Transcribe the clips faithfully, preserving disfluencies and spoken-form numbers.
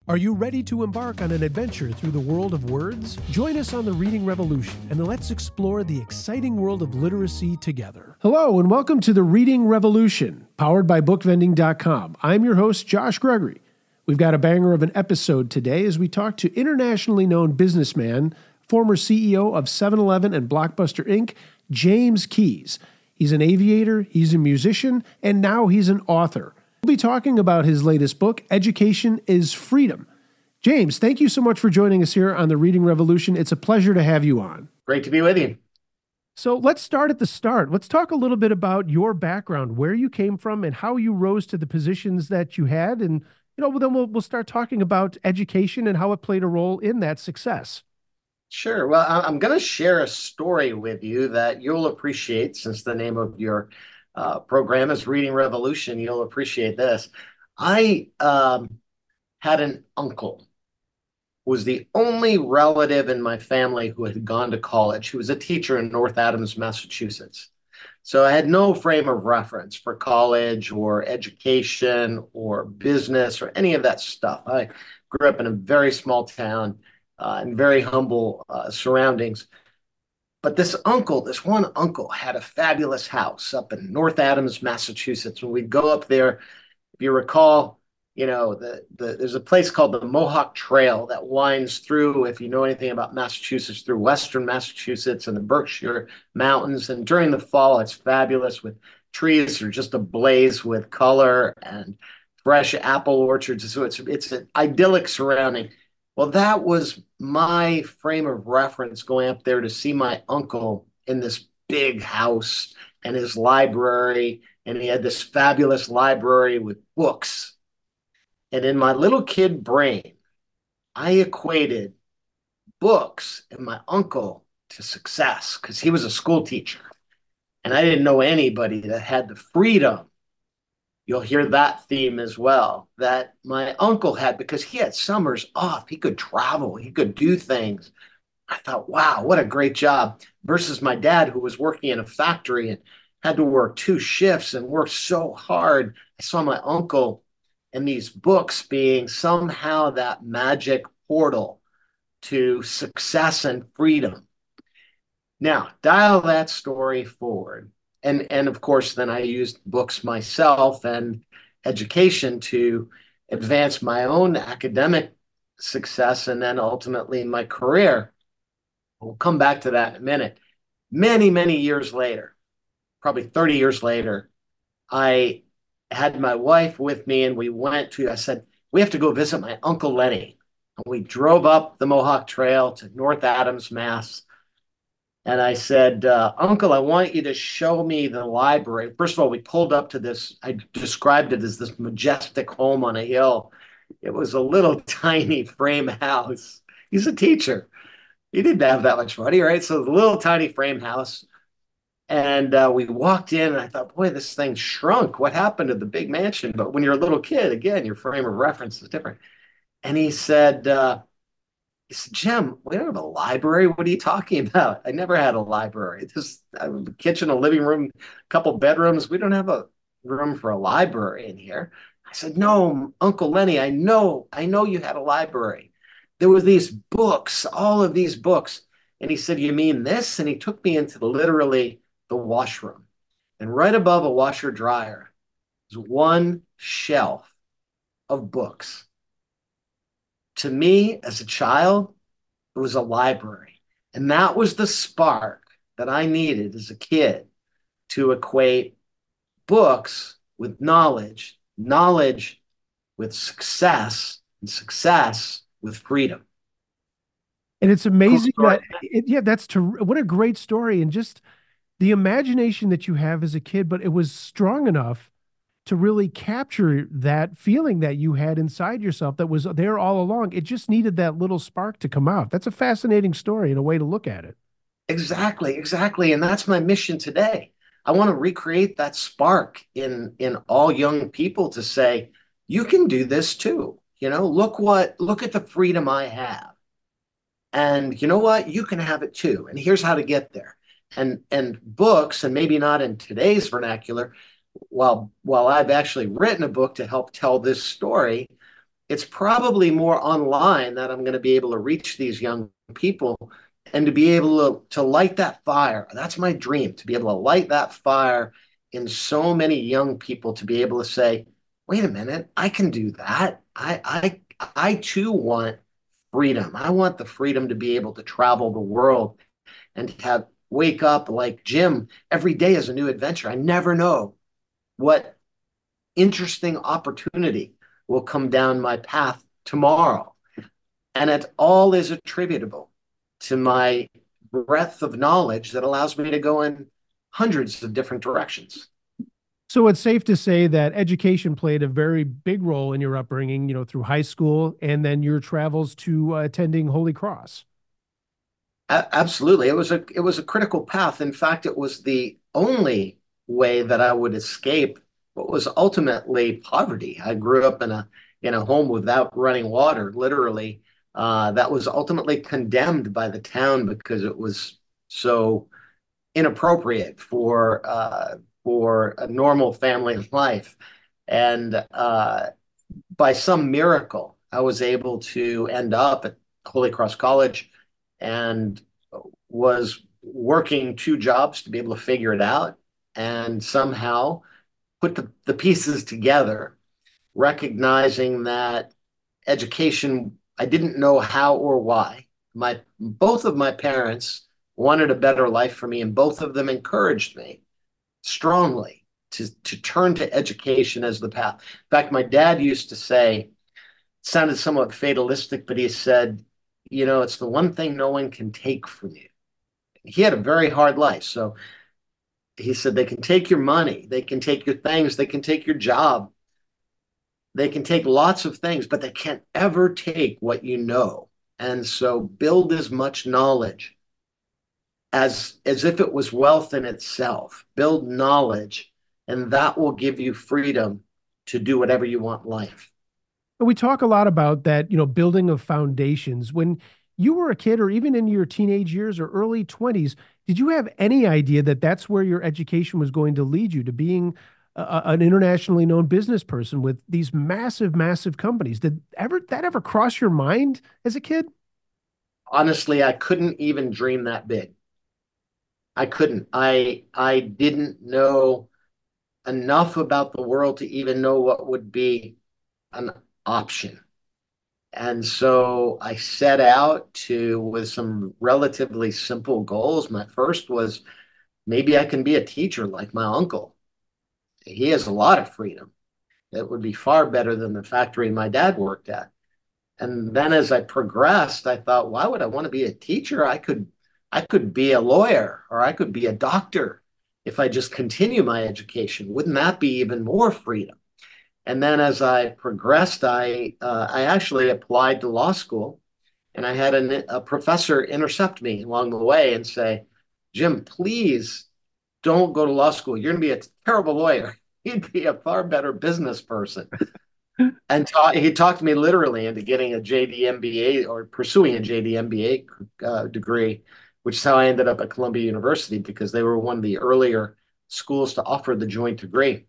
Are you ready to embark on an adventure through the world of words? Join us on the Reading Revolution and let's explore the exciting world of literacy together. Hello and welcome to the Reading Revolution, powered by book vending dot com. I'm your host, Josh Gregory. We've got a banger of an episode today as we talk to internationally known businessman, former C E O of seven eleven and Blockbuster Incorporated, James Keyes. He's an aviator, he's a musician, and now he's an author. We'll be talking about his latest book, Education is Freedom. James, thank you so much for joining us here on the Reading Revolution. It's a pleasure to have you on. Great to be with you. So let's start at the start. Let's talk a little bit about your background, where you came from and how you rose to the positions that you had. And, you know, then we'll, we'll start talking about education and how it played a role in that success. Sure. Well, I'm going to share a story with you that you'll appreciate, since the name of your uh, program is Reading Revolution. You'll appreciate this. I um, had an uncle who was the only relative in my family who had gone to college. He was a teacher in North Adams, Massachusetts. So I had no frame of reference for college or education or business or any of that stuff. I grew up in a very small town uh, in very humble uh, surroundings. But this uncle, this one uncle, had a fabulous house up in North Adams, Massachusetts. When we'd go up there, if you recall, you know, the, the, there's a place called the Mohawk Trail that winds through, if you know anything about Massachusetts, through western Massachusetts and the Berkshire Mountains. And during the fall, it's fabulous with trees that are just ablaze with color and fresh apple orchards. So it's, it's an idyllic surrounding. Well, that was my frame of reference going up there to see my uncle in this big house and his library. And he had this fabulous library with books. And in my little kid brain, I equated books and my uncle to success because he was a school teacher. And I didn't know anybody that had the freedom. You'll hear that theme as well, that my uncle had, because he had summers off. He could travel. He could do things. I thought, wow, what a great job. Versus my dad, who was working in a factory and had to work two shifts and work so hard. I saw my uncle and these books being somehow that magic portal to success and freedom. Now, dial that story forward. And, and of course, then I used books myself and education to advance my own academic success and then ultimately my career. We'll come back to that in a minute. Many, many years later, probably thirty years later, I had my wife with me and we went to, I said, we have to go visit my Uncle Lenny. And we drove up the Mohawk Trail to North Adams, Mass. And I said, uh, Uncle, I want you to show me the library. First of all, we pulled up to this, I described it as this majestic home on a hill. It was a little tiny frame house. He's a teacher. He didn't have that much money, right? So the little tiny frame house. And uh, we walked in and I thought, boy, this thing shrunk. What happened to the big mansion? But when you're a little kid, again, your frame of reference is different. And he said, uh, he said, Jim, we don't have a library. What are you talking about? I never had a library. This a kitchen, a living room, a couple bedrooms. We don't have a room for a library in here. I said, no, Uncle Lenny, I know, I know you had a library. There were these books, all of these books. And he said, you mean this? And he took me into the, literally the washroom. And right above a washer dryer was one shelf of books. To me, as a child, it was a library. And that was the spark that I needed as a kid to equate books with knowledge, knowledge with success, and success with freedom. And it's amazing cool that, it, yeah, that's to, what a great story. And just the imagination that you have as a kid, but it was strong enough to really capture that feeling that you had inside yourself that was there all along. It just needed that little spark to come out. That's a fascinating story and a way to look at it. Exactly, exactly. And that's my mission today. I want to recreate that spark in, in all young people to say, you can do this too. You know, look what, look at the freedom I have. And you know what? You can have it too. And here's how to get there. And, and books, and maybe not in today's vernacular, while while I've actually written a book to help tell this story, it's probably more online that I'm going to be able to reach these young people and to be able to, to light that fire. That's my dream, to be able to light that fire in so many young people, to be able to say, wait a minute, I can do that. I I I too want freedom. I want the freedom to be able to travel the world and have wake up like Jim every day is a new adventure. I never know what interesting opportunity will come down my path tomorrow. And it all is attributable to my breadth of knowledge that allows me to go in hundreds of different directions. So it's safe to say that education played a very big role in your upbringing, you know, through high school and then your travels to uh, attending Holy Cross. A- absolutely. It was a it was a critical path. In fact, it was the only way that I would escape what was ultimately poverty. I grew up in a in a home without running water, literally. Uh, that was ultimately condemned by the town because it was so inappropriate for uh, for a normal family life. And uh, by some miracle, I was able to end up at Holy Cross College and was working two jobs to be able to figure it out and somehow put the, the pieces together, recognizing that education, I didn't know how or why. My both of my parents wanted a better life for me, and both of them encouraged me strongly to, to turn to education as the path. In fact, my dad used to say, it sounded somewhat fatalistic, but he said, you know, it's the one thing no one can take from you. He had a very hard life. So he said, they can take your money, they can take your things, they can take your job, they can take lots of things, but they can't ever take what you know. And so build as much knowledge as as if it was wealth in itself. Build knowledge, and that will give you freedom to do whatever you want in life. And we talk a lot about that, you know, building of foundations. When you were a kid or even in your teenage years or early twenties, did you have any idea that that's where your education was going to lead you to being a, an internationally known business person with these massive, massive companies? Did ever that ever cross your mind as a kid? Honestly, I couldn't even dream that big. I couldn't. I I didn't know enough about the world to even know what would be an option. And so I set out to with some relatively simple goals. My first was maybe I can be a teacher like my uncle. He has a lot of freedom. It would be far better than the factory my dad worked at. And then as I progressed, I thought, why would I want to be a teacher? I could I could be a lawyer or I could be a doctor if I just continue my education. Wouldn't that be even more freedom? And then as I progressed, I uh, I actually applied to law school, and I had an, a professor intercept me along the way and say, Jim, please don't go to law school. You're going to be a terrible lawyer. He'd be a far better business person. And ta- he talked me literally into getting a J D M B A or pursuing a J D M B A uh, degree, which is how I ended up at Columbia University because they were one of the earlier schools to offer the joint degree.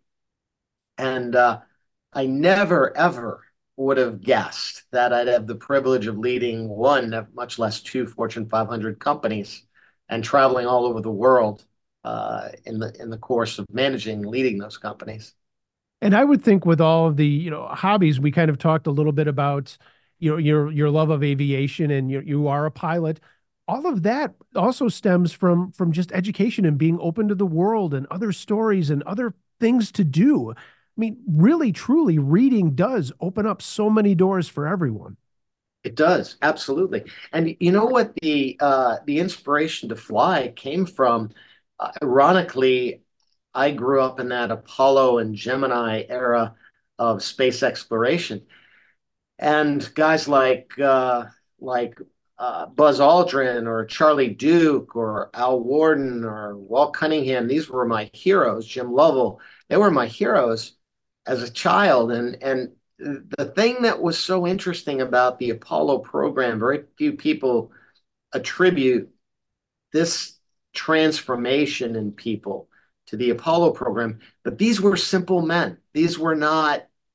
And uh, I never, ever would have guessed that I'd have the privilege of leading one, much less two Fortune five hundred companies and traveling all over the world uh, in the in the course of managing and leading those companies. And I would think with all of the, you know, hobbies, we kind of talked a little bit about, you know, your your love of aviation and you you are a pilot. All of that also stems from from just education and being open to the world and other stories and other things to do. I mean, really, truly, reading does open up so many doors for everyone. It does, absolutely. And you know what the uh, the inspiration to fly came from? Uh, ironically, I grew up in that Apollo and Gemini era of space exploration, and guys like uh, like uh, Buzz Aldrin or Charlie Duke or Al Warden or Walt Cunningham, these were my heroes. Jim Lovell, they were my heroes as a child, and and the thing that was so interesting about the Apollo program, very few people attribute this transformation in people to the Apollo program, but these were simple men. These were not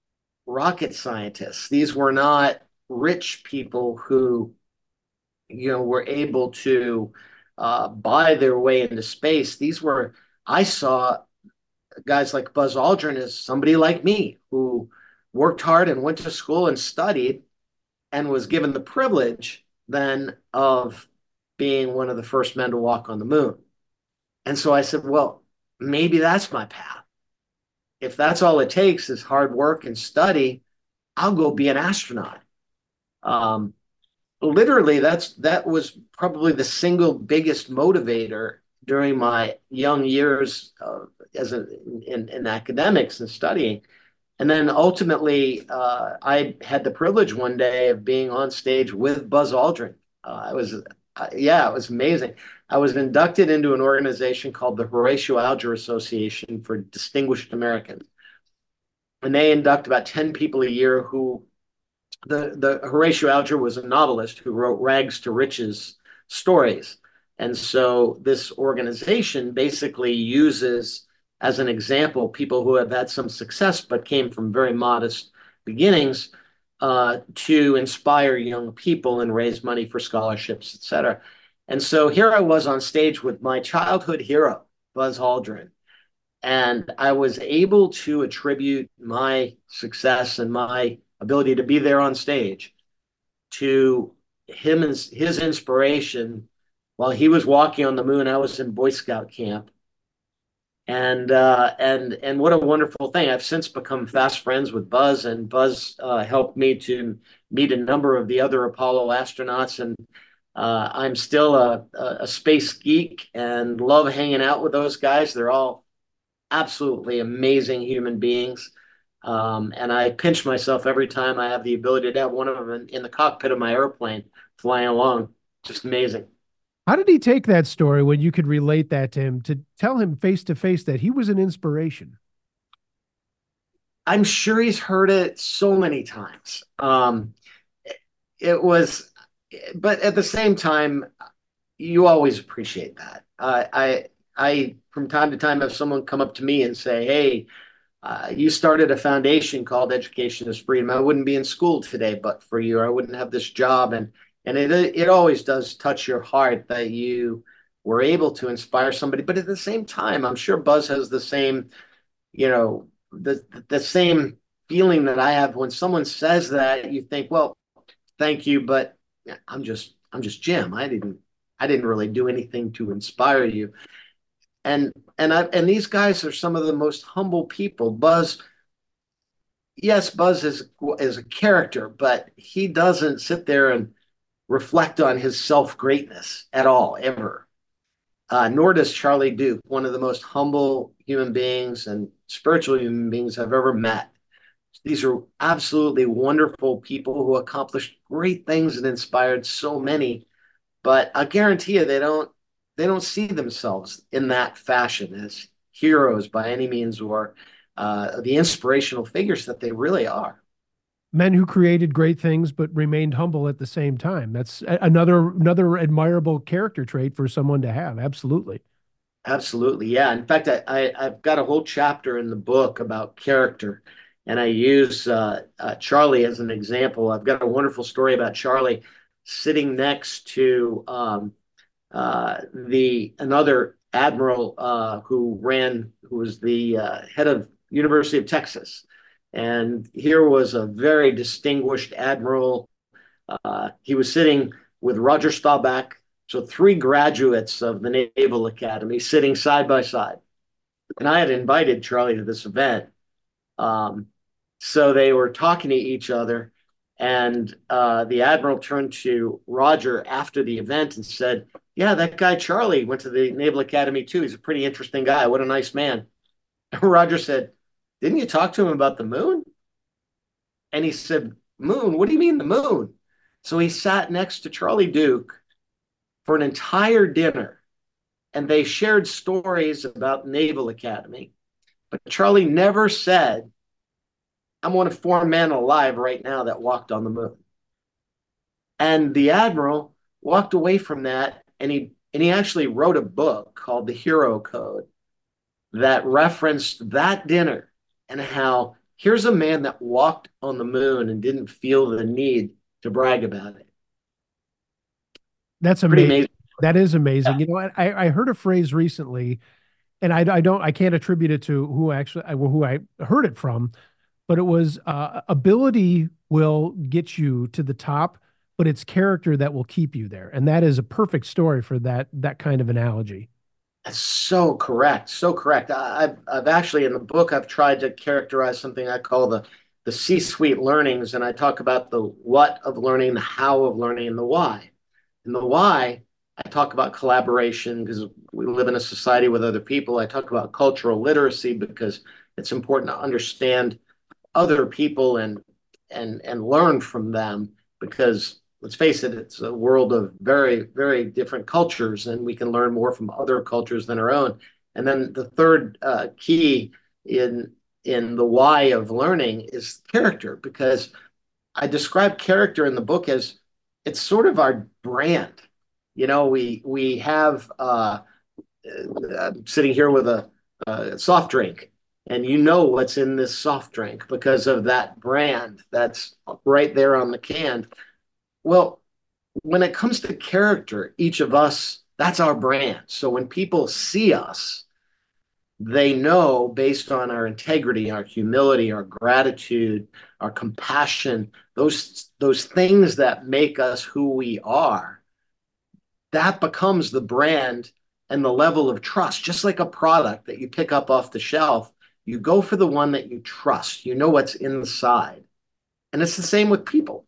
rocket scientists. These were not rich people who, you know, were able to uh, buy their way into space. These were, I saw guys like Buzz Aldrin as somebody like me who worked hard and went to school and studied and was given the privilege then of being one of the first men to walk on the moon. And so I said, well, maybe that's my path. If that's all it takes is hard work and study, I'll go be an astronaut. Um, Literally, that's that was probably the single biggest motivator during my young years uh, as a, in, in academics and studying. And then ultimately, uh, I had the privilege one day of being on stage with Buzz Aldrin. Uh, I was, uh, yeah, it was amazing. I was inducted into an organization called the Horatio Alger Association for Distinguished Americans. And they induct about ten people a year who the, the Horatio Alger was a novelist who wrote rags to riches stories. And so this organization basically uses as an example people who have had some success but came from very modest beginnings uh, to inspire young people and raise money for scholarships, et cetera. And so here I was on stage with my childhood hero, Buzz Aldrin. And I was able to attribute my success and my ability to be there on stage to him and his inspiration. While he was walking on the moon, I was in Boy Scout camp. And uh, and and what a wonderful thing! I've since become fast friends with Buzz, and Buzz uh, helped me to meet a number of the other Apollo astronauts. And uh, I'm still a, a space geek and love hanging out with those guys. They're all absolutely amazing human beings. Um, and I pinch myself every time I have the ability to have one of them in, in the cockpit of my airplane flying along. Just amazing. How did he take that story when you could relate that to him to tell him face to face that he was an inspiration? I'm sure he's heard it so many times. Um, it was, but at the same time, you always appreciate that. Uh, I, I, from time to time, have someone come up to me and say, "Hey, uh, you started a foundation called Education is Freedom. I wouldn't be in school today but for you, or I wouldn't have this job." And and it it always does touch your heart that you were able to inspire somebody. But at the same time, I'm sure Buzz has the same, you know, the the same feeling that I have when someone says that. You think, well, thank you, but I'm just I'm just Jim. I didn't I didn't really do anything to inspire you. And and I and these guys are some of the most humble people. Buzz, yes, Buzz is is a character, but he doesn't sit there and reflect on his self greatness at all, ever. Uh, nor does Charlie Duke, one of the most humble human beings and spiritual human beings I've ever met. These are absolutely wonderful people who accomplished great things and inspired so many. But I guarantee you, they don't they don't see themselves in that fashion as heroes by any means, or uh, the inspirational figures that they really are. Men who created great things but remained humble at the same time. That's another another admirable character trait for someone to have. Absolutely. Absolutely, yeah. In fact, I, I I've got a whole chapter in the book about character, and I use uh, uh, Charlie as an example. I've got a wonderful story about Charlie sitting next to um, uh, the another admiral uh, who ran, who was the uh, head of University of Texas, and here was a very distinguished admiral. Uh, he was sitting with Roger Staubach, so three graduates of the Naval Academy sitting side by side. And I had invited Charlie to this event. Um, so they were talking to each other. And uh, the admiral turned to Roger after the event and said, "Yeah, that guy Charlie went to the Naval Academy too. He's a pretty interesting guy. What a nice man." And Roger said, "Didn't you talk to him about the moon?" And he said, "Moon? What do you mean the moon?" So he sat next to Charlie Duke for an entire dinner, and they shared stories about Naval Academy. But Charlie never said, "I'm one of four men alive right now that walked on the moon." And the admiral walked away from that, and he and he actually wrote a book called The Hero Code that referenced that dinner and how Here's a man that walked on the moon and didn't feel the need to brag about it. That's Pretty amazing. amazing. That is amazing. You know, I I heard a phrase recently, and I I don't I can't attribute it to who actually who I heard it from, but it was uh, ability will get you to the top, but it's character that will keep you there, and that is a perfect story for that that kind of analogy. That's so correct. So correct. I, I've I've actually in the book I've tried to characterize something I call the the C-suite learnings, and I talk about the what of learning, the how of learning, and the why. And the why, I talk about collaboration because we live in a society with other people. I talk about cultural literacy because it's important to understand other people and and and learn from them because let's face it, it's a world of very, very different cultures, and we can learn more from other cultures than our own. And then the third uh, key in in the why of learning is character, because I describe character in the book as it's sort of our brand. You know, we we have uh, I'm sitting here with a, a soft drink, and you know what's in this soft drink because of that brand that's right there on the can. Well, when it comes to character, each of us, that's our brand. So when people see us, they know based on our integrity, our humility, our gratitude, our compassion, those those things that make us who we are, that becomes the brand and the level of trust. Just like a product that you pick up off the shelf, you go for the one that you trust. You know what's inside. And it's the same with people.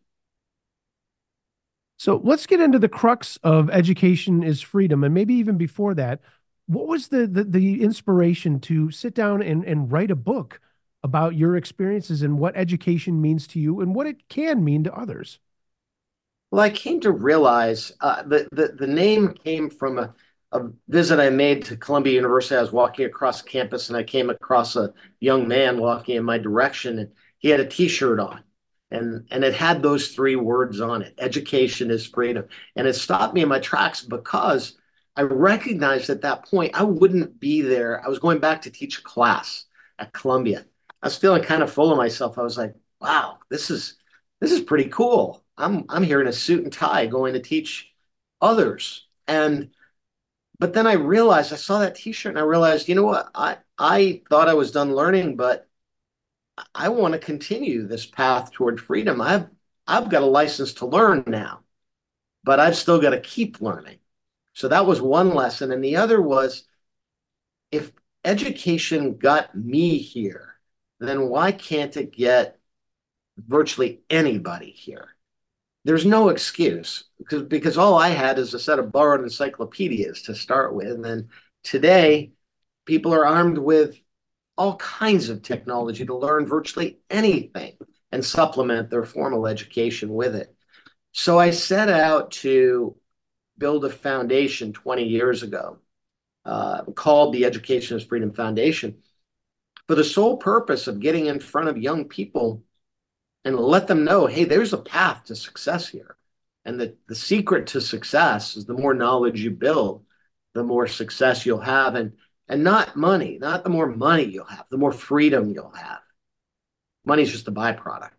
So let's get into the crux of education is freedom, and maybe even before that, what was the the, the inspiration to sit down and, and write a book about your experiences and what education means to you and what it can mean to others? Well, I came to realize uh, the, the the name came from a, a visit I made to Columbia University. I was walking across campus and I came across a young man walking in my direction, and he had a T-shirt on, and and it had those three words on it: "Education is freedom." And it stopped me in my tracks because I recognized at that point I wouldn't be there. I was going back to teach a class at Columbia. I was feeling kind of full of myself. I was like, "Wow, this is." This is pretty cool. I'm I'm here in a suit and tie going to teach others. And but then I realized I saw that t-shirt and I realized, you know what? I I thought I was done learning, but I want to continue this path toward freedom. I've I've got a license to learn now, but I've still got to keep learning. So that was one lesson. And the other was if education got me here, then why can't it get virtually anybody here? There's no excuse because because all I had is a set of borrowed encyclopedias to start with, and today people are armed with all kinds of technology to learn virtually anything and supplement their formal education with it. So I set out to build a foundation twenty years ago uh, called the Education is Freedom Foundation for the sole purpose of getting in front of young people and let them know, hey, there's a path to success here. And the, the secret to success is the more knowledge you build, the more success you'll have. And, and not money, not the more money you'll have, the more freedom you'll have. Money's just a byproduct.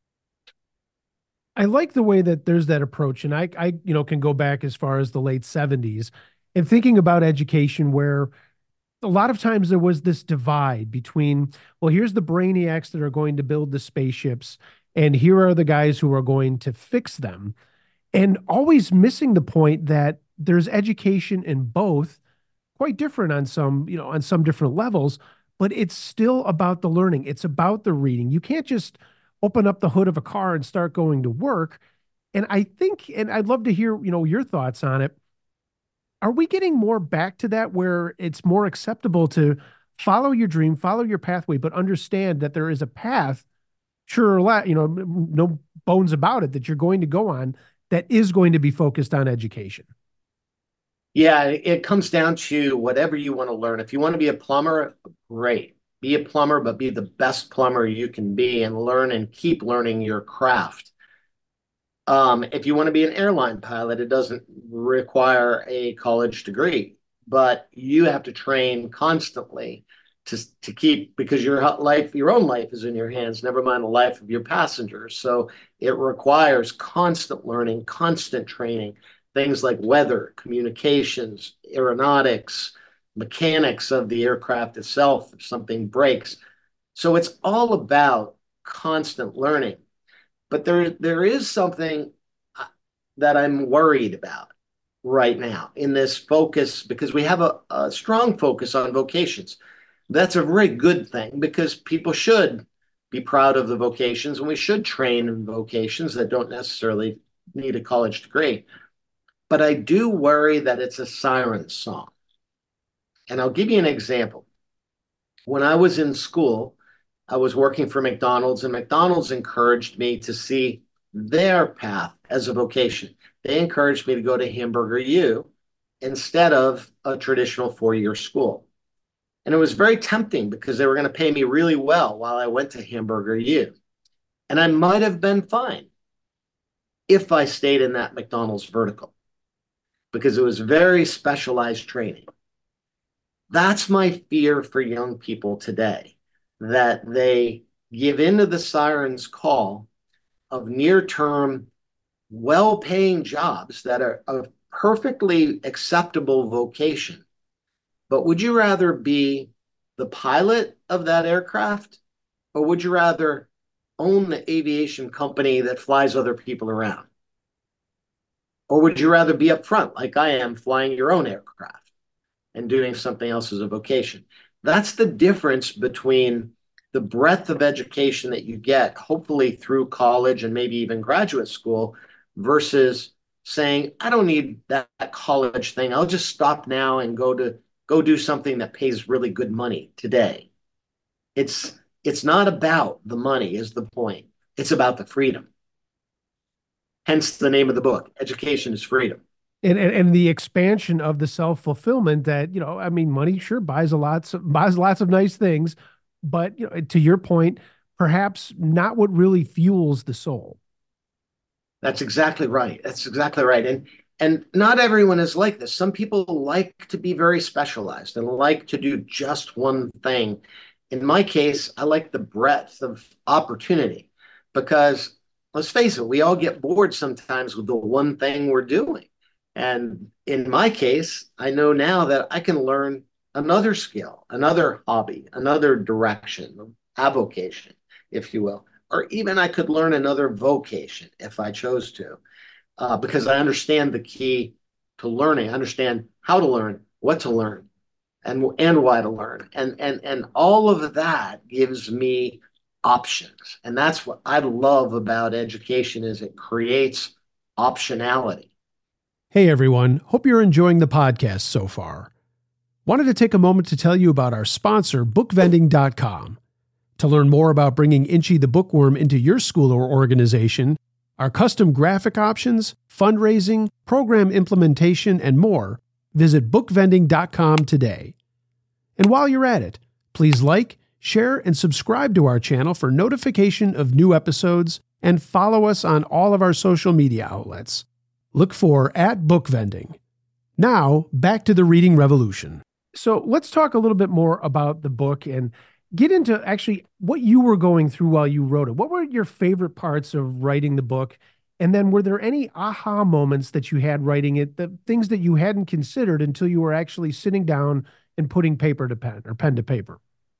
I like the way that there's that approach, and I, I, you know, can go back as far as the late seventies and thinking about education where a lot of times there was this divide between, well, here's the brainiacs that are going to build the spaceships, and here are the guys who are going to fix them, and always missing the point that there's education in both, quite different on some, you know, on some different levels, but it's still about the learning. It's about the reading. You can't just open up the hood of a car and start going to work. And I think, and I'd love to hear, you know, your thoughts on it. Are we getting more back to that where it's more acceptable to follow your dream, follow your pathway, but understand that there is a path, sure or la, you know, no bones about it, that you're going to go on that is going to be focused on education? Yeah, it comes down to whatever you want to learn. If you want to be a plumber, great. Be a plumber, but be the best plumber you can be and learn and keep learning your craft. Um, if you want to be an airline pilot, it doesn't require a college degree, but you have to train constantly to, to keep, because your life, your own life is in your hands, never mind the life of your passengers. So it requires constant learning, constant training, things like weather, communications, aeronautics, mechanics of the aircraft itself if something breaks. So it's all about constant learning. But there, there is something that I'm worried about right now in this focus, because we have a, a strong focus on vocations. That's a very good thing because people should be proud of the vocations, and we should train in vocations that don't necessarily need a college degree. But I do worry that it's a siren song. And I'll give you an example. When I was in school, I was working for McDonald's, and McDonald's encouraged me to see their path as a vocation. They encouraged me to go to Hamburger U instead of a traditional four-year school. And it was very tempting because they were going to pay me really well while I went to Hamburger U. And I might have been fine if I stayed in that McDonald's vertical because it was very specialized training. That's my fear for young people today, that they give into the siren's call of near-term, well-paying jobs that are a perfectly acceptable vocation. But would you rather be the pilot of that aircraft, or would you rather own the aviation company that flies other people around? Or would you rather be up front, like I am, flying your own aircraft and doing something else as a vocation? That's the difference between the breadth of education that you get, hopefully through college and maybe even graduate school, versus saying, I don't need that college thing. I'll just stop now and go to go do something that pays really good money today. It's it's not about the money is the point. It's about the freedom. Hence the name of the book, Education is Freedom. And, and and the expansion of the self-fulfillment that, you know, I mean, money sure buys a lots of, buys lots of nice things, but, you know, to your point, perhaps not what really fuels the soul. That's exactly right. That's exactly right. And and not everyone is like this. Some people like to be very specialized and like to do just one thing. In my case, I like the breadth of opportunity because let's face it, we all get bored sometimes with the one thing we're doing. And in my case, I know now that I can learn another skill, another hobby, another direction, avocation, if you will. Or even I could learn another vocation if I chose to, uh, because I understand the key to learning. I understand how to learn, what to learn, and and why to learn, and and and all of that gives me options. And that's what I love about education is it creates optionality. Hey everyone, hope you're enjoying the podcast so far. Wanted to take a moment to tell you about our sponsor, book vending dot com. To learn more about bringing Inchy the Bookworm into your school or organization, our custom graphic options, fundraising, program implementation, and more, visit book vending dot com today. And while you're at it, please like, share, and subscribe to our channel for notification of new episodes, and follow us on all of our social media outlets. Look for at Bookvending. Now, back to the reading revolution. So let's talk a little bit more about the book and get into actually what you were going through while you wrote it. What were your favorite parts of writing the book? And then were there any aha moments that you had writing it, the things that you hadn't considered until you were actually sitting down and putting paper to pen or pen to paper?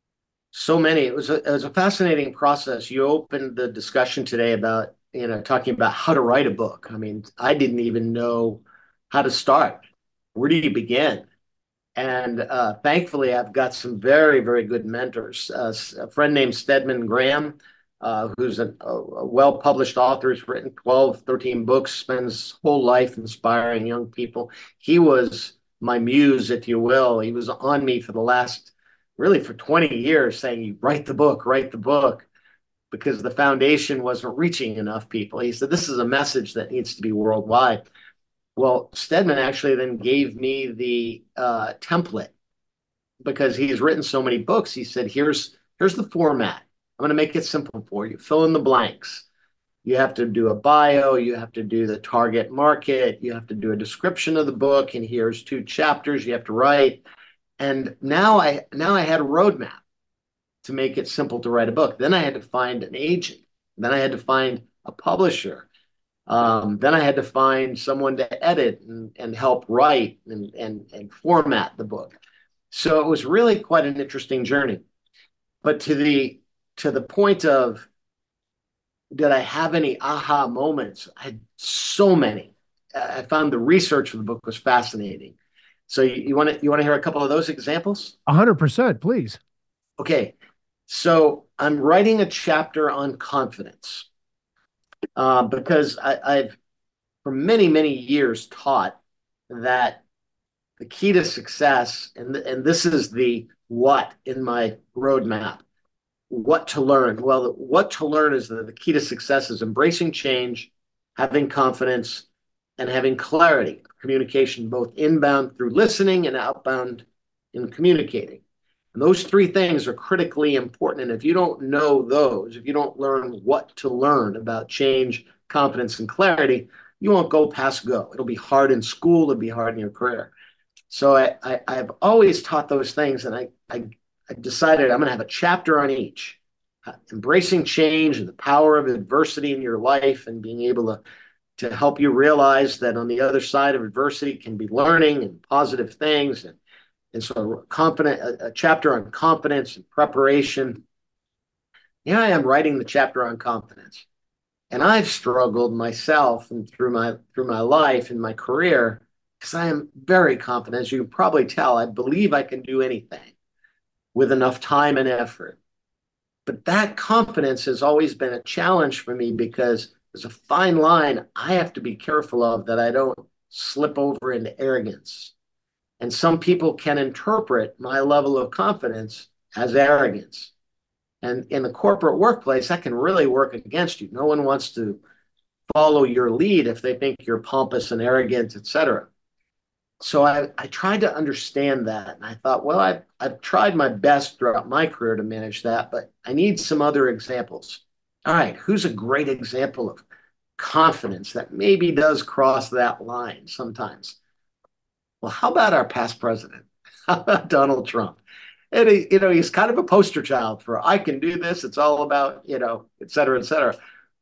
So many. It was a, it was a fascinating process. You opened the discussion today about, you know, talking about how to write a book. I mean, I didn't even know how to start. Where do you begin? And uh, thankfully, I've got some very, very good mentors. Uh, a friend named Stedman Graham, uh, who's a, a well-published author, has written twelve, thirteen books, spends his whole life inspiring young people. He was my muse, if you will. He was on me for the last, really for twenty years, saying, write the book, write the book, because the foundation wasn't reaching enough people. He said, this is a message that needs to be worldwide. Well, Stedman actually then gave me the uh, template because he's written so many books. He said, here's, here's the format. I'm going to make it simple for you. Fill in the blanks. You have to do a bio. You have to do the target market. You have to do a description of the book. And here's two chapters you have to write. And now I now I had a roadmap to make it simple to write a book. Then I had to find an agent. Then I had to find a publisher. Um, then I had to find someone to edit and, and help write and, and, and format the book. So it was really quite an interesting journey. But to the to the point of, did I have any aha moments? I had so many. I found the research for the book was fascinating. So you want to you want to hear a couple of those examples? A hundred percent, please. Okay. So I'm writing a chapter on confidence uh, because I, I've for many, many years taught that the key to success, and, and this is the what in my roadmap, what to learn. Well, what to learn is that the key to success is embracing change, having confidence, and having clarity, communication, both inbound through listening and outbound in communicating. And those three things are critically important. And if you don't know those, if you don't learn what to learn about change, confidence, and clarity, you won't go past go. It'll be hard in school, it'll be hard in your career. So I, I, I've always taught those things, and I, I, I decided I'm going to have a chapter on each. Uh, embracing change and the power of adversity in your life, and being able to, to help you realize that on the other side of adversity can be learning and positive things. And, and so confident, a, a chapter on confidence and preparation. Here I am writing the chapter on confidence. And I've struggled myself and through my through my life and my career, because I am very confident. As you can probably tell, I believe I can do anything with enough time and effort. But that confidence has always been a challenge for me, because there's a fine line I have to be careful of, that I don't slip over into arrogance. And some people can interpret my level of confidence as arrogance. And in the corporate workplace, that can really work against you. No one wants to follow your lead if they think you're pompous and arrogant, et cetera. So I, I tried to understand that. And I thought, well, I've, I've tried my best throughout my career to manage that, but I need some other examples. All right, who's a great example of confidence that maybe does cross that line sometimes? Well, how about our past president? How about Donald Trump? And he, you know, he's kind of a poster child for, I can do this. It's all about, you know, et cetera, et cetera.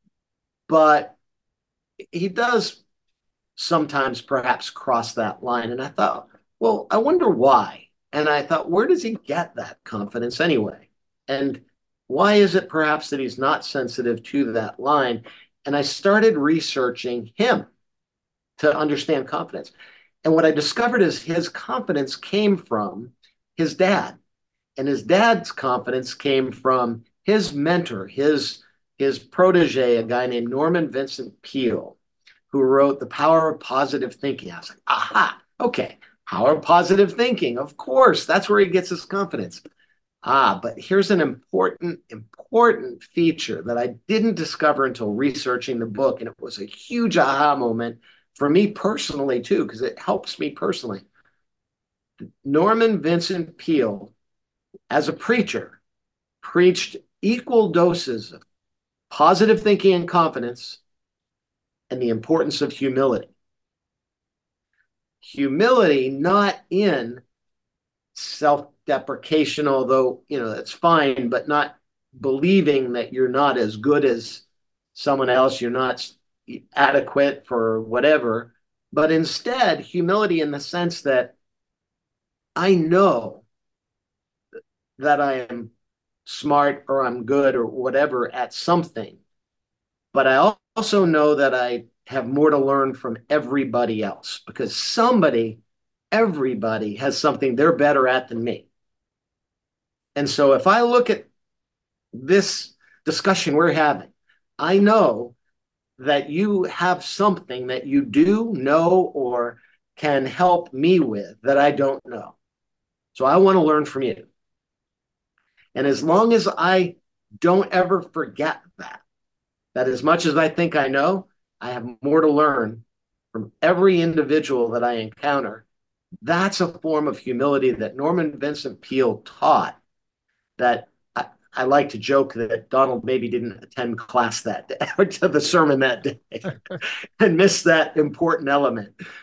But he does sometimes perhaps cross that line. And I thought, well, I wonder why. And I thought, where does he get that confidence anyway? And why is it perhaps that he's not sensitive to that line? And I started researching him to understand confidence. And what I discovered is his confidence came from his dad. And his dad's confidence came from his mentor, his, his protege, a guy named Norman Vincent Peale, who wrote The Power of Positive Thinking. I was like, aha, okay, power of positive thinking. Of course, that's where he gets his confidence. Ah, but here's an important, important feature that I didn't discover until researching the book. And it was a huge aha moment for me personally, too, because it helps me personally. Norman Vincent Peale, as a preacher, preached equal doses of positive thinking and confidence and the importance of humility. Humility, not in self-deprecation, although, you know, that's fine, but not believing that you're not as good as someone else, you're not adequate for whatever, but instead humility in the sense that I know that I am smart or I'm good or whatever at something, but I also know that I have more to learn from everybody else, because somebody, everybody has something they're better at than me. And so if I look at this discussion we're having, I know that you have something that you do know or can help me with that I don't know. So I want to learn from you. And as long as I don't ever forget that, that as much as I think I know, I have more to learn from every individual that I encounter, that's a form of humility that Norman Vincent Peale taught, that I, I like to joke that Donald maybe didn't attend class that day, or to the sermon that day, and missed that important element.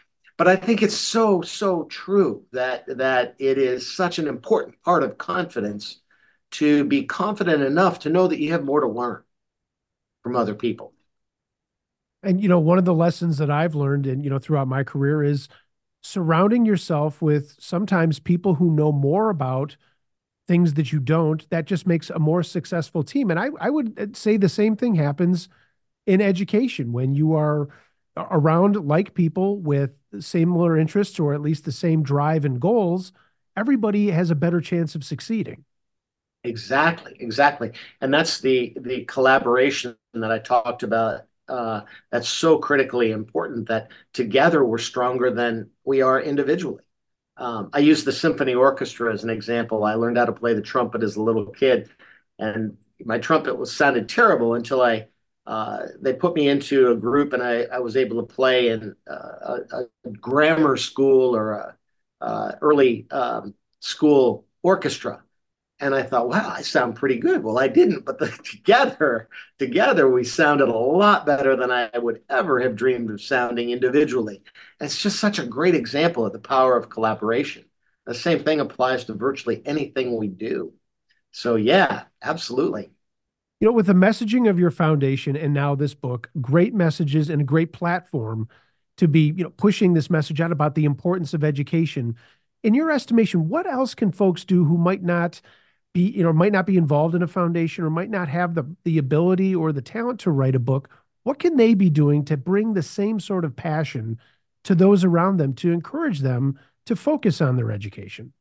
But I think it's so, so true that that it is such an important part of confidence to be confident enough to know that you have more to learn from other people. And, you know, one of the lessons that I've learned and, you know, throughout my career is surrounding yourself with sometimes people who know more about things that you don't. That just makes a more successful team. And I, I would say the same thing happens in education when you are around like people with similar interests or at least the same drive and goals. Everybody has a better chance of succeeding. Exactly, exactly. And that's the the collaboration that I talked about. Uh, that's so critically important that together we're stronger than we are individually. Um, I use the symphony orchestra as an example. I learned how to play the trumpet as a little kid, and my trumpet was sounded terrible until I uh, they put me into a group, and I, I was able to play in uh, a, a grammar school or a, uh, early um, school orchestra. And I thought, wow, I sound pretty good. Well, I didn't, but the, together, together we sounded a lot better than I would ever have dreamed of sounding individually. It's just such a great example of the power of collaboration. The same thing applies to virtually anything we do. So yeah, absolutely. You know, with the messaging of your foundation and now this book, great messages and a great platform to be, you know, pushing this message out about the importance of education. In your estimation, what else can folks do who might not be, you know, might not be involved in a foundation or might not have the the ability or the talent to write a book? What can they be doing to bring the same sort of passion to those around them to encourage them to focus on their education?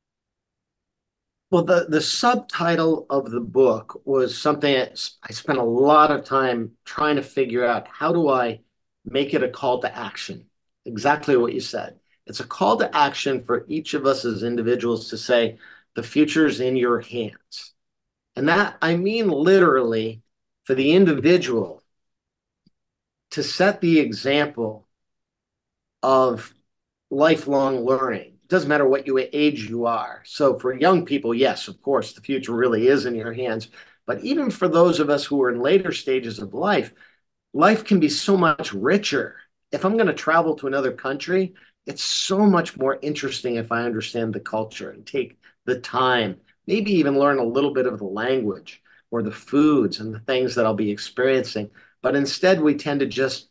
Well, the, the subtitle of the book was something that I spent a lot of time trying to figure out how do I make it a call to action? Exactly what you said. It's a call to action for each of us as individuals to say, the future's in your hands. And that I mean literally for the individual to set the example of lifelong learning. It doesn't matter what you age you are. So for young people, yes, of course, the future really is in your hands. But even for those of us who are in later stages of life, life can be so much richer. If I'm going to travel to another country, it's so much more interesting if I understand the culture and take the time, maybe even learn a little bit of the language or the foods and the things that I'll be experiencing. But instead, we tend to just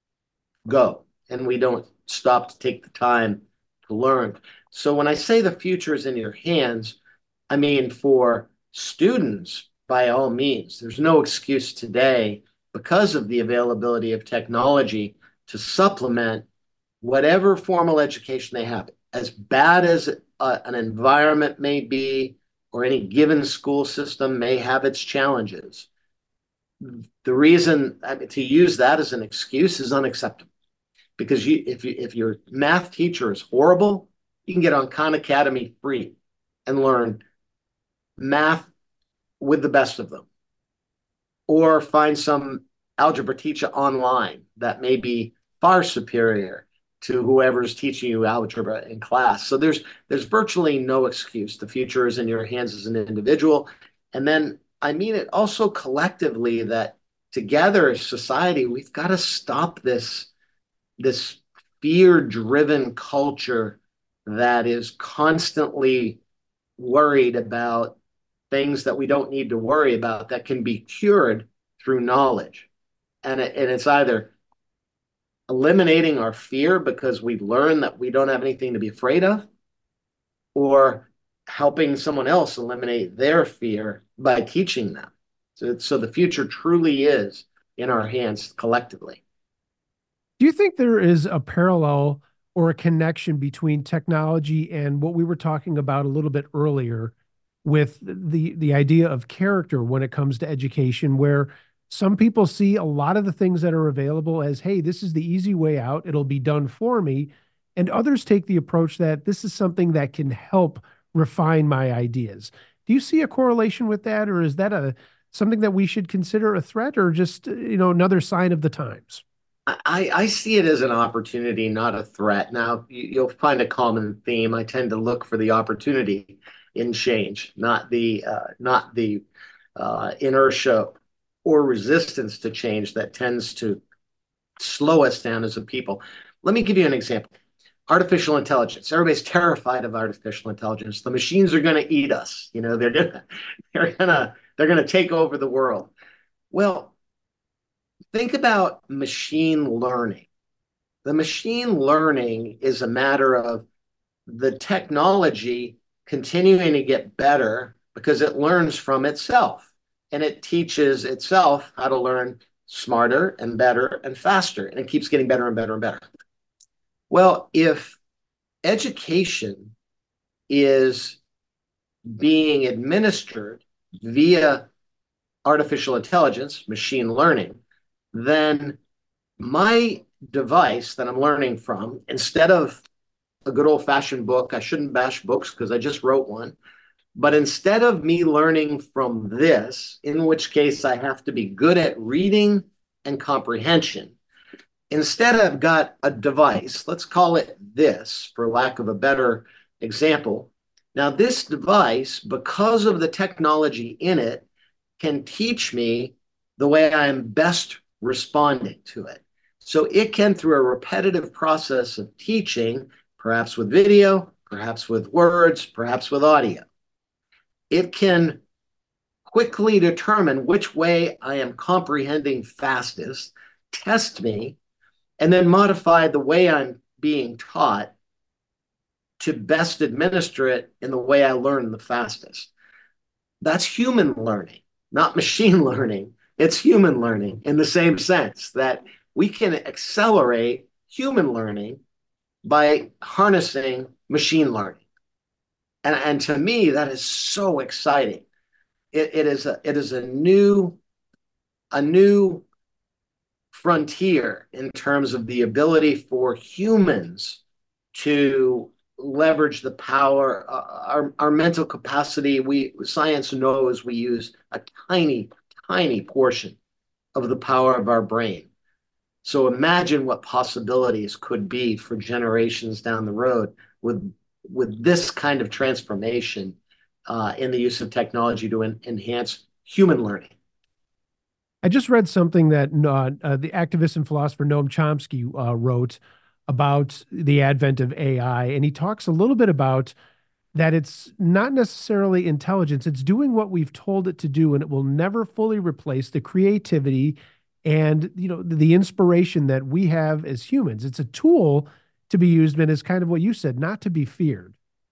go and we don't stop to take the time to learn. So when I say the future is in your hands, I mean for students, by all means, there's no excuse today because of the availability of technology to supplement whatever formal education they have. As bad as uh, an environment may be, or any given school system may have its challenges, the reason I mean, to use that as an excuse is unacceptable because you, if you, if your math teacher is horrible, you can get on Khan Academy free and learn math with the best of them, or find some algebra teacher online that may be far superior to whoever's teaching you algebra in class. So there's there's virtually no excuse. The future is in your hands as an individual, and then I mean it also collectively that together as society we've got to stop this this fear-driven culture that is constantly worried about things that we don't need to worry about that can be cured through knowledge. And, it, and it's either eliminating our fear because we learn that we don't have anything to be afraid of, or helping someone else eliminate their fear by teaching them. So, so the future truly is in our hands collectively. Do you think there is a parallel or a connection between technology and what we were talking about a little bit earlier with the the idea of character when it comes to education, where some people see a lot of the things that are available as, hey, this is the easy way out, it'll be done for me, and others take the approach that this is something that can help refine my ideas. Do you see a correlation with that, or is that a something that we should consider a threat, or just, you know, another sign of the times? I, I see it as an opportunity, not a threat. Now, you, you'll find a common theme. I tend to look for the opportunity in change, not the uh, not the uh, inertia or resistance to change that tends to slow us down as a people. Let me give you an example. artificial intelligence. Everybody's terrified of artificial intelligence. The machines are going to eat us. You know, they're gonna, they're gonna they're gonna take over the world. Well, think about machine learning. The machine learning is a matter of the technology continuing to get better because it learns from itself and it teaches itself how to learn smarter and better and faster, and it keeps getting better and better and better. Well, if education is being administered via artificial intelligence, machine learning, then my device that I'm learning from, instead of a good old fashioned book, I shouldn't bash books because I just wrote one, but instead of me learning from this, in which case I have to be good at reading and comprehension, instead I've got a device, let's call it this for lack of a better example. Now, this device, because of the technology in it, can teach me the way I am best responding to it. So it can, through a repetitive process of teaching, perhaps with video, perhaps with words, perhaps with audio, it can quickly determine which way I am comprehending fastest, test me, and then modify the way I'm being taught to best administer it in the way I learn the fastest. That's human learning, not machine learning. It's human learning in the same sense that we can accelerate human learning by harnessing machine learning. And, and to me, that is so exciting. It, it is a, it is a new, a new frontier in terms of the ability for humans to leverage the power, uh, our, our mental capacity. We science knows we use a tiny, tiny portion of the power of our brain. So imagine what possibilities could be for generations down the road with with this kind of transformation uh, in the use of technology to en- enhance human learning. I just read something that uh, uh, the activist and philosopher Noam Chomsky uh, wrote about the advent of A I, and he talks a little bit about that it's not necessarily intelligence, it's doing what we've told it to do, and it will never fully replace the creativity and you know the inspiration that we have as humans. It's a tool to be used, and is kind of what you said, not to be feared.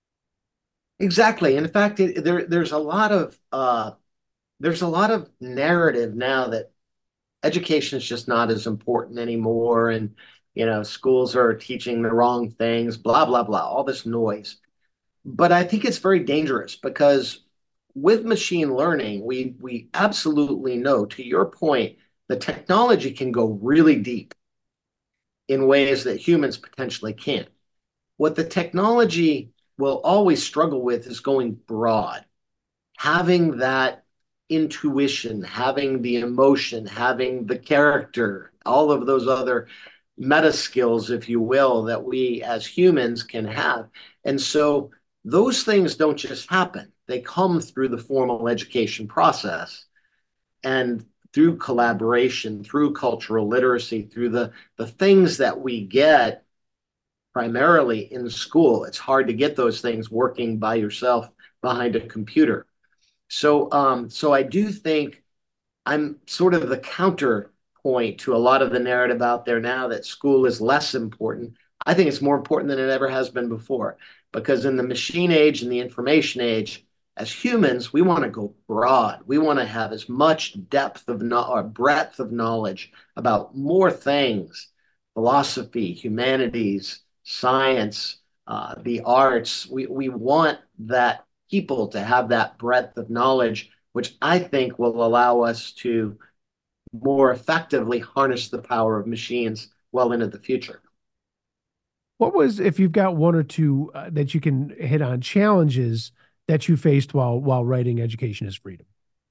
Exactly. In fact, it, there there's a lot of uh, there's a lot of narrative now that education is just not as important anymore, and you know schools are teaching the wrong things, blah blah blah, all this noise. But I think it's very dangerous because with machine learning, we we absolutely know, to your point, the technology can go really deep in ways that humans potentially can't. What the technology will always struggle with is going broad, having that intuition, having the emotion, having the character, all of those other meta skills, if you will, that we as humans can have. And so those things don't just happen. They come through the formal education process and through collaboration, through cultural literacy, through the, the things that we get primarily in school. It's hard to get those things working by yourself behind a computer. So, um, so I do think I'm sort of the counterpoint to a lot of the narrative out there now that school is less important. I think it's more important than it ever has been before, because in the machine age and the information age, as humans, we want to go broad. We want to have as much depth of no- or breadth of knowledge about more things: philosophy, humanities, science, uh, the arts. We we want that people to have that breadth of knowledge, which I think will allow us to more effectively harness the power of machines well into the future. What was, if you've got one or two uh, that you can hit on, challenges that you faced while while writing Education is Freedom?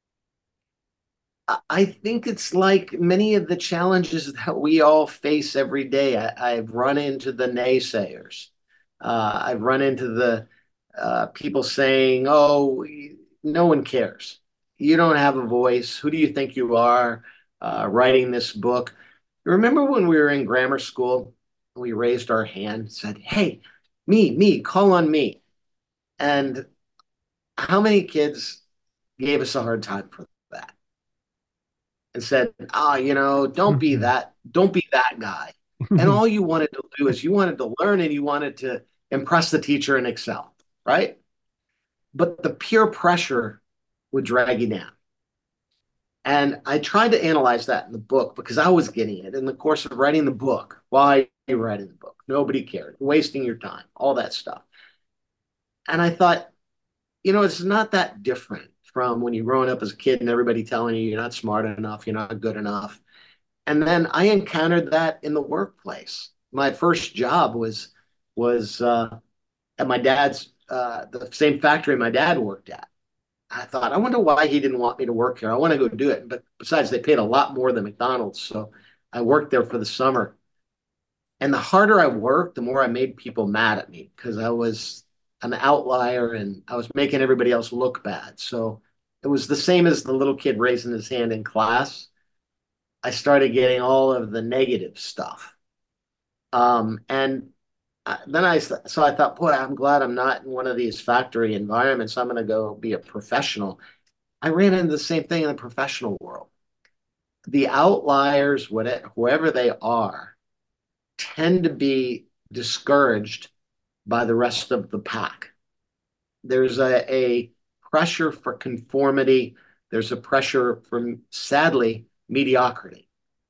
I think it's like many of the challenges that we all face every day. I, I've run into the naysayers. Uh, I've run into the uh, people saying, "Oh, no one cares. You don't have a voice. Who do you think you are uh, writing this book?" Remember when we were in grammar school? We raised our hand and said, hey, me, me, call on me. And how many kids gave us a hard time for that and said, ah, oh, you know, don't be Mhm. that, don't be that guy. And all you wanted to do is you wanted to learn and you wanted to impress the teacher and excel, right? But the peer pressure would drag you down. And I tried to analyze that in the book because I was getting it in the course of writing the book. Why are you writing the book? Nobody cared. Wasting your time, all that stuff. And I thought, you know, it's not that different from when you're growing up as a kid and everybody telling you you're not smart enough, you're not good enough. And then I encountered that in the workplace. My first job was was uh, at my dad's uh, the same factory my dad worked at. I thought, I wonder why he didn't want me to work here. I want to go do it. But besides, they paid a lot more than McDonald's. So I worked there for the summer. And the harder I worked, the more I made people mad at me because I was an outlier and I was making everybody else look bad. So it was the same as the little kid raising his hand in class. I started getting all of the negative stuff. Um, and I, then I, so I thought, boy, I'm glad I'm not in one of these factory environments. I'm going to go be a professional. I ran into the same thing in the professional world. The outliers, whatever, whoever they are, tend to be discouraged by the rest of the pack. There's a, a pressure for conformity. There's a pressure for, sadly, mediocrity,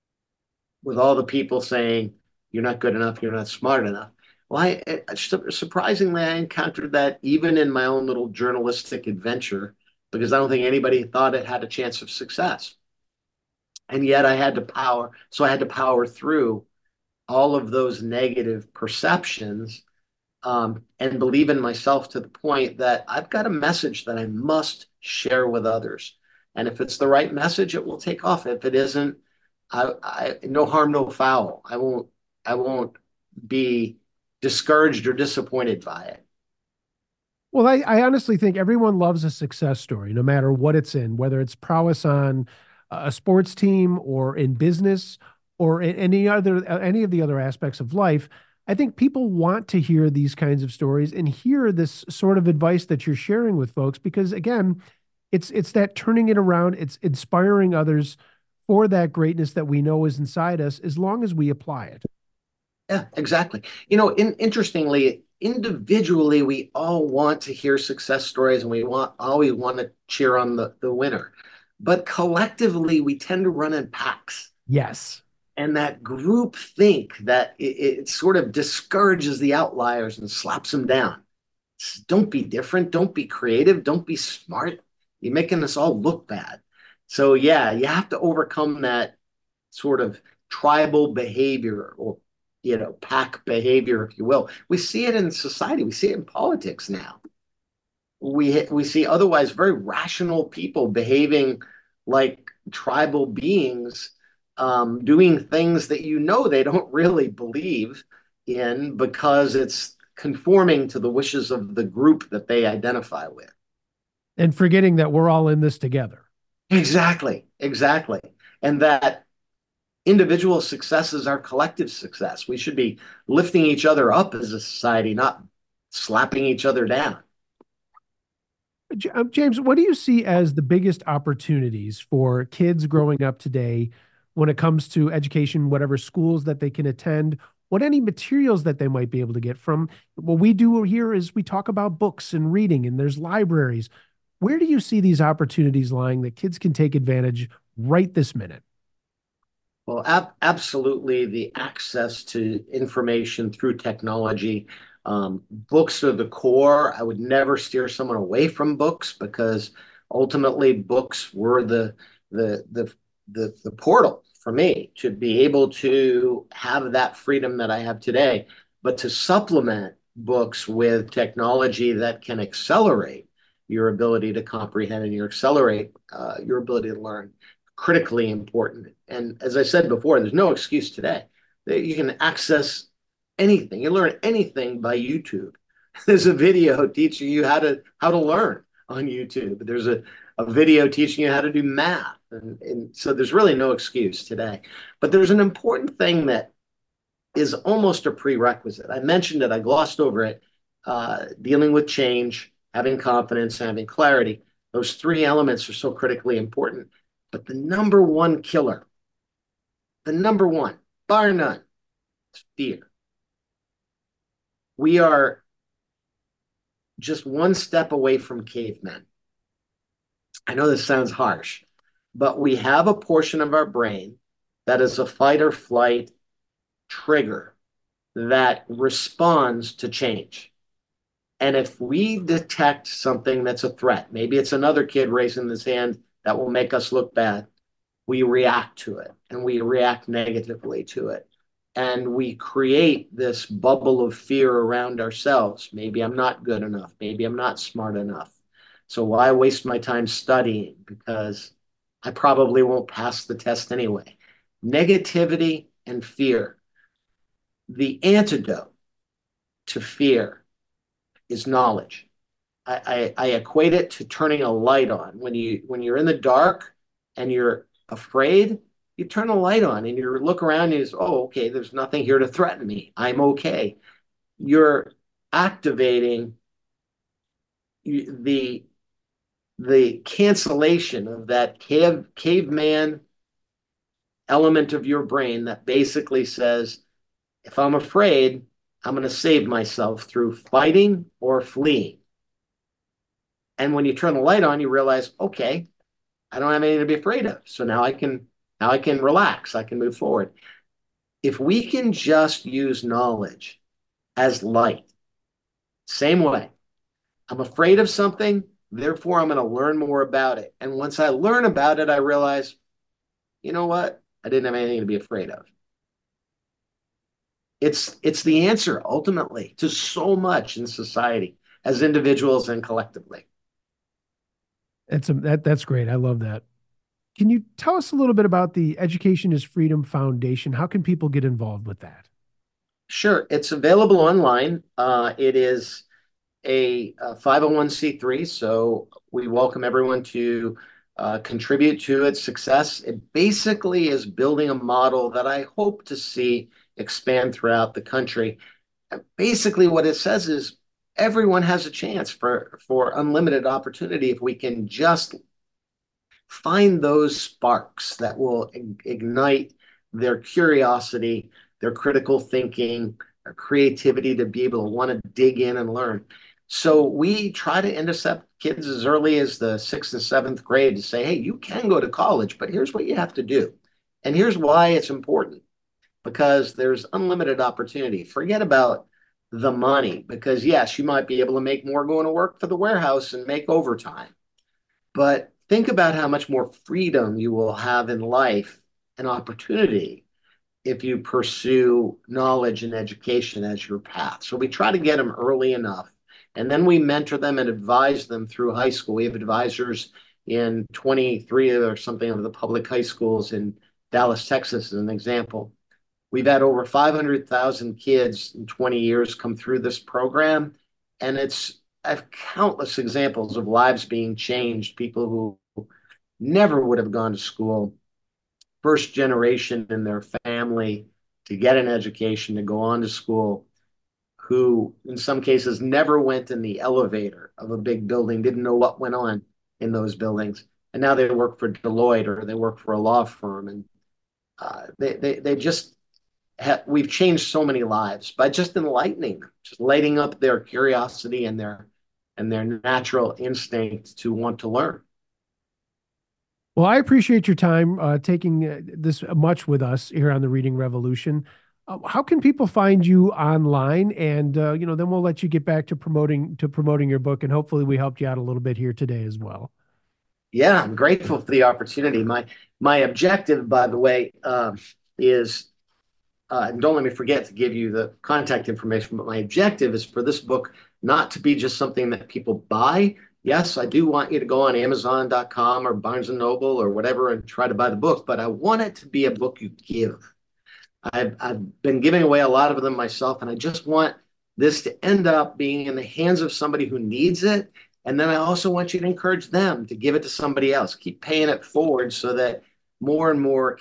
with all the people saying, you're not good enough, you're not smart enough. Well, I, I surprisingly, I encountered that even in my own little journalistic adventure, because I don't think anybody thought it had a chance of success. And yet I had to power, so I had to power through all of those negative perceptions um, and believe in myself to the point that I've got a message that I must share with others. And if it's the right message, it will take off. If it isn't, I, I no harm, no foul. I won't, I won't be discouraged or disappointed by it. Well, I, I honestly think everyone loves a success story, no matter what it's in, whether it's prowess on a sports team or in business or in any other any of the other aspects of life. I think people want to hear these kinds of stories and hear this sort of advice that you're sharing with folks because again, it's it's that turning it around, it's inspiring others for that greatness that we know is inside us as long as we apply it. Yeah, exactly. You know, in, interestingly, individually, we all want to hear success stories and we want always want to cheer on the, the winner. But collectively, we tend to run in packs. Yes. And that group think that it, it sort of discourages the outliers and slaps them down. Don't be different. Don't be creative. Don't be smart. You're making us all look bad. So, yeah, you have to overcome that sort of tribal behavior or, you know, pack behavior, if you will. We see it in society. We see it in politics now. We we see otherwise very rational people behaving like tribal beings, um, doing things that you know they don't really believe in because it's conforming to the wishes of the group that they identify with. And forgetting that we're all in this together. Exactly, exactly. And that individual success is our collective success. We should be lifting each other up as a society, not slapping each other down. uh, James, what do you see as the biggest opportunities for kids growing up today when it comes to education, whatever schools that they can attend, what any materials that they might be able to get from? What we do here is we talk about books and reading, and there's libraries. Where do you see these opportunities lying that kids can take advantage right this minute? Well, ab- absolutely, the access to information through technology. Um, books are the core. I would never steer someone away from books because ultimately books were the the the the, the portal for me to be able to have that freedom that I have today. But to supplement books with technology that can accelerate your ability to comprehend and your accelerate uh, your ability to learn critically important. And as I said before, there's no excuse today that you can access anything. You learn anything by YouTube. There's a video teaching you how to how to learn on YouTube. There's a, a video teaching you how to do math. And, and so there's really no excuse today. But there's an important thing that is almost a prerequisite. I mentioned it, I glossed over it. Uh, dealing with change, having confidence, having clarity. Those three elements are so critically important. But the number one killer, the number one, bar none, is fear. We are just one step away from cavemen. I know this sounds harsh, but we have a portion of our brain that is a fight or flight trigger that responds to change. And if we detect something that's a threat, maybe it's another kid raising his hand that will make us look bad, we react to it and we react negatively to it. And we create this bubble of fear around ourselves. Maybe I'm not good enough. Maybe I'm not smart enough. So why waste my time studying? Because I probably won't pass the test anyway. Negativity and fear. The antidote to fear is knowledge. I, I, I equate it to turning a light on. When you when you're in the dark and you're afraid, you turn a light on and you look around and you say, oh, okay, there's nothing here to threaten me. I'm okay. You're activating the the cancellation of that cave caveman element of your brain that basically says, if I'm afraid, I'm going to save myself through fighting or fleeing. And when you turn the light on, you realize, okay, I don't have anything to be afraid of. So now I can now I can relax. I can move forward. If we can just use knowledge as light, same way. I'm afraid of something, therefore I'm going to learn more about it. And once I learn about it, I realize, you know what? I didn't have anything to be afraid of. It's it's the answer ultimately to so much in society as individuals and collectively. That's a, that that's great. I love that. Can you tell us a little bit about the Education is Freedom Foundation? How can people get involved with that? Sure, it's available online. Uh, it is a, a five oh one c three, so we welcome everyone to uh, contribute to its success. It basically is building a model that I hope to see expand throughout the country. And basically, what it says is everyone has a chance for, for unlimited opportunity if we can just find those sparks that will ignite their curiosity, their critical thinking, their creativity to be able to want to dig in and learn. So we try to intercept kids as early as the sixth and seventh grade to say, hey, you can go to college, but here's what you have to do. And here's why it's important, because there's unlimited opportunity. Forget about the money, because yes, you might be able to make more going to work for the warehouse and make overtime. But think about how much more freedom you will have in life and opportunity if you pursue knowledge and education as your path. So we try to get them early enough. And then we mentor them and advise them through high school. We have advisors in twenty-three or something of the public high schools in Dallas, Texas, as an example. We've had over five hundred thousand kids in twenty years come through this program. And it's I have countless examples of lives being changed, people who never would have gone to school, first generation in their family to get an education, to go on to school, who in some cases never went in the elevator of a big building, didn't know what went on in those buildings. And now they work for Deloitte or they work for a law firm. And uh, they, they, they just have, we've changed so many lives by just enlightening them, just lighting up their curiosity and their and their natural instinct to want to learn. Well, I appreciate your time uh, taking uh, this much with us here on the Reading Revolution. Uh, how can people find you online? And uh, you know, then we'll let you get back to promoting to promoting your book, and hopefully, we helped you out a little bit here today as well. Yeah, I'm grateful for the opportunity. My my objective, by the way, uh, is uh, and don't let me forget to give you the contact information. But my objective is for this book not to be just something that people buy. Yes, I do want you to go on Amazon dot com or Barnes and Noble or whatever and try to buy the book, but I want it to be a book you give. I've, I've been giving away a lot of them myself, and I just want this to end up being in the hands of somebody who needs it. And then I also want you to encourage them to give it to somebody else. Keep paying it forward so that more and more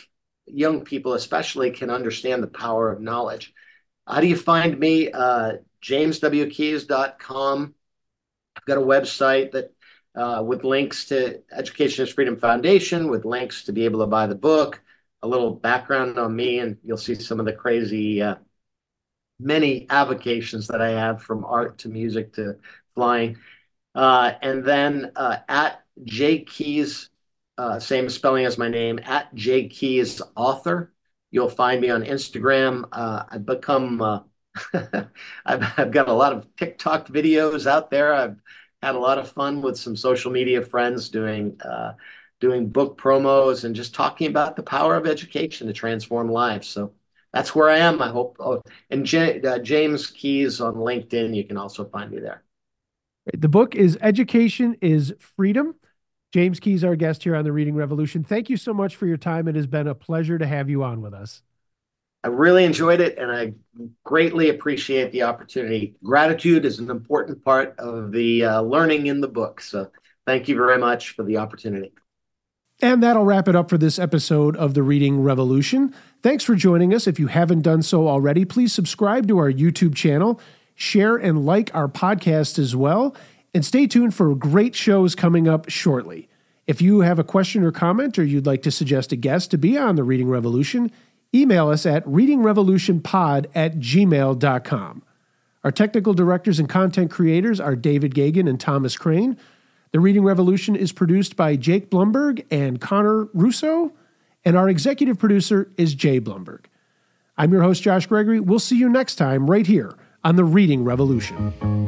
young people especially can understand the power of knowledge. How do you find me? Uh, james w keyes dot com. I've got a website that uh, with links to Education is Freedom Foundation, with links to be able to buy the book, a little background on me, and you'll see some of the crazy, uh, many avocations that I have, from art to music to flying. Uh, and then uh, at J Keyes, uh, same spelling as my name, at J Keyes Author. You'll find me on Instagram. Uh, I've become, uh, I've, I've got a lot of TikTok videos out there. I've had a lot of fun with some social media friends doing uh, doing book promos and just talking about the power of education to transform lives. So that's where I am. I hope. Oh, and J, uh, James Keyes on LinkedIn. You can also find me there. The book is Education is Freedom. James Keyes, our guest here on the Reading Revolution. Thank you so much for your time. It has been a pleasure to have you on with us. I really enjoyed it, and I greatly appreciate the opportunity. Gratitude is an important part of the uh, learning in the book. So thank you very much for the opportunity. And that'll wrap it up for this episode of the Reading Revolution. Thanks for joining us. If you haven't done so already, please subscribe to our YouTube channel, share and like our podcast as well, and stay tuned for great shows coming up shortly. If you have a question or comment, or you'd like to suggest a guest to be on the Reading Revolution, email us at reading revolution pod at gmail dot com. Our technical directors and content creators are David Gagan and Thomas Crane. The Reading Revolution is produced by Jake Blumberg and Connor Russo, and our executive producer is Jay Blumberg. I'm your host, Josh Gregory. We'll see you next time right here on the Reading Revolution.